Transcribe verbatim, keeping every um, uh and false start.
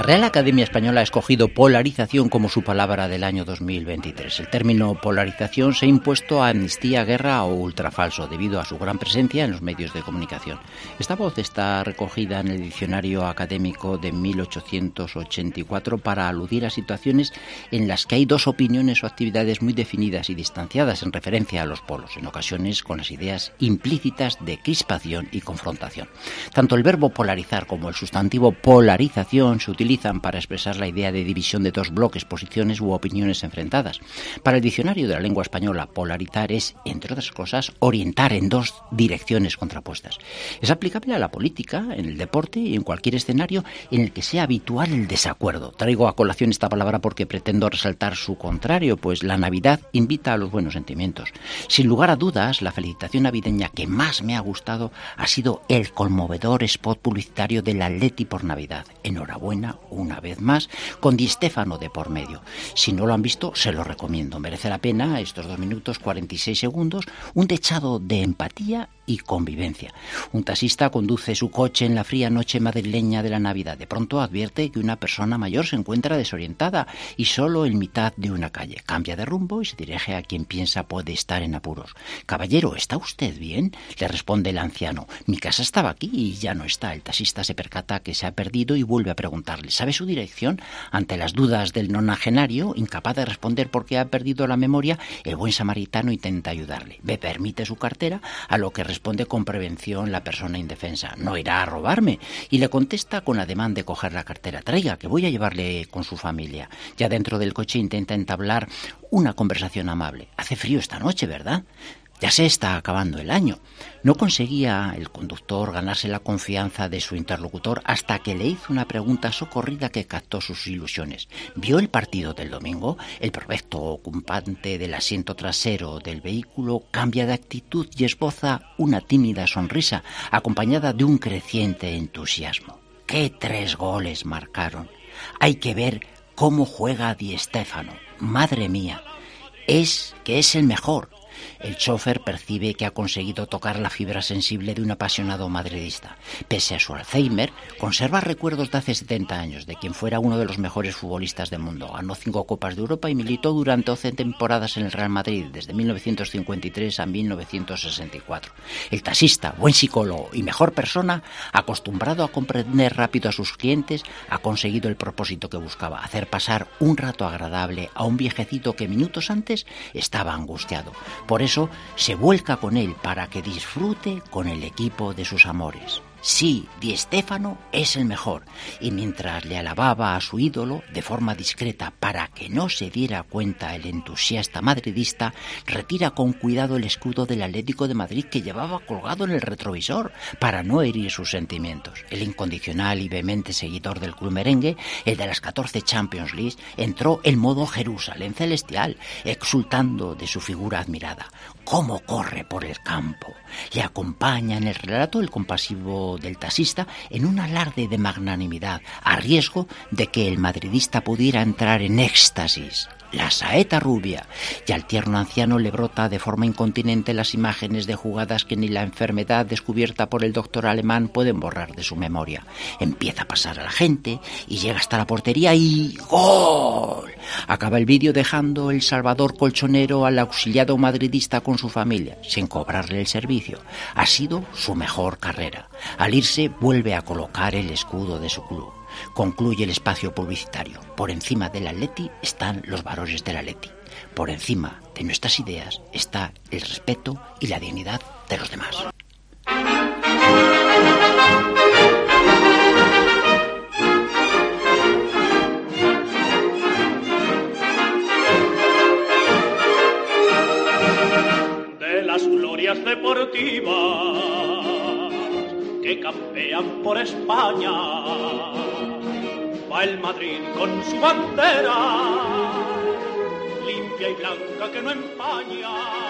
Real Academia Española ha escogido polarización como su palabra del año dos mil veintitrés. El término polarización se ha impuesto a amnistía, guerra o ultrafalso debido a su gran presencia en los medios de comunicación. Esta voz está recogida en el diccionario académico de mil ochocientos ochenta y cuatro para aludir a situaciones en las que hay dos opiniones o actividades muy definidas y distanciadas en referencia a los polos, en ocasiones con las ideas implícitas de crispación y confrontación. Tanto el verbo polarizar como el sustantivo polarización se utilizan para expresar la idea de división de dos bloques, posiciones u opiniones enfrentadas. Para el diccionario de la lengua española, polarizar es, entre otras cosas, orientar en dos direcciones contrapuestas. Es aplicable a la política, en el deporte y en cualquier escenario en el que sea habitual el desacuerdo. Traigo a colación esta palabra porque pretendo resaltar su contrario, pues la Navidad invita a los buenos sentimientos. Sin lugar a dudas, la felicitación navideña que más me ha gustado ha sido el conmovedor spot publicitario del Atleti por Navidad. Enhorabuena una vez más, con Di Stéfano de por medio. Si no lo han visto, se lo recomiendo. Merece la pena, estos dos minutos cuarenta y seis segundos, un dechado de empatía y convivencia. Un taxista conduce su coche en la fría noche madrileña de la Navidad. De pronto advierte que una persona mayor se encuentra desorientada y solo en mitad de una calle. Cambia de rumbo y se dirige a quien piensa puede estar en apuros. «Caballero, ¿está usted bien?», le responde el anciano. «Mi casa estaba aquí y ya no está». El taxista se percata que se ha perdido y vuelve a preguntarle. ¿Sabe su dirección? Ante las dudas del nonagenario, incapaz de responder porque ha perdido la memoria, el buen samaritano intenta ayudarle. ¿Me permite su cartera?, a lo que responde con prevención la persona indefensa. «No irá a robarme», y le contesta con ademán de coger la cartera. «Traiga, que voy a llevarle con su familia». Ya dentro del coche intenta entablar una conversación amable. «Hace frío esta noche, ¿verdad? Ya se está acabando el año». No conseguía el conductor ganarse la confianza de su interlocutor hasta que le hizo una pregunta socorrida que captó sus ilusiones. ¿Vio el partido del domingo? El perfecto ocupante del asiento trasero del vehículo cambia de actitud y esboza una tímida sonrisa, acompañada de un creciente entusiasmo. ¡Qué tres goles marcaron! Hay que ver cómo juega Di Stéfano. ¡Madre mía! Es que es el mejor. El chofer percibe que ha conseguido tocar la fibra sensible de un apasionado madridista. Pese a su Alzheimer, conserva recuerdos de hace setenta años, de quien fuera uno de los mejores futbolistas del mundo. Ganó cinco Copas de Europa y militó durante doce temporadas en el Real Madrid, desde mil novecientos cincuenta y tres a mil novecientos sesenta y cuatro. El taxista, buen psicólogo y mejor persona, acostumbrado a comprender rápido a sus clientes, ha conseguido el propósito que buscaba: hacer pasar un rato agradable a un viejecito que minutos antes estaba angustiado. Por eso se vuelca con él para que disfrute con el equipo de sus amores. Sí, Di Stéfano es el mejor, y mientras le alababa a su ídolo de forma discreta para que no se diera cuenta el entusiasta madridista, retira con cuidado el escudo del Atlético de Madrid que llevaba colgado en el retrovisor para no herir sus sentimientos. El incondicional y vehemente seguidor del club merengue, el de las catorce Champions League, entró en modo Jerusalén celestial, exultando de su figura admirada. «¡Cómo corre por el campo!». Le acompaña en el relato el compasivo del taxista en un alarde de magnanimidad, a riesgo de que el madridista pudiera entrar en éxtasis. La saeta rubia, y al tierno anciano le brota de forma incontinente las imágenes de jugadas que ni la enfermedad descubierta por el doctor alemán pueden borrar de su memoria. Empieza a pasar a la gente y llega hasta la portería y ¡gol! Acaba el vídeo dejando el salvador colchonero al auxiliado madridista con su familia, sin cobrarle el servicio. Ha sido su mejor carrera. Al irse vuelve a colocar el escudo de su club. Concluye el espacio publicitario. Por encima del Atleti están los valores del Atleti. Por encima de nuestras ideas está el respeto y la dignidad de los demás. De las glorias deportivas que campean por España, va el Madrid con su bandera, limpia y blanca que no empaña.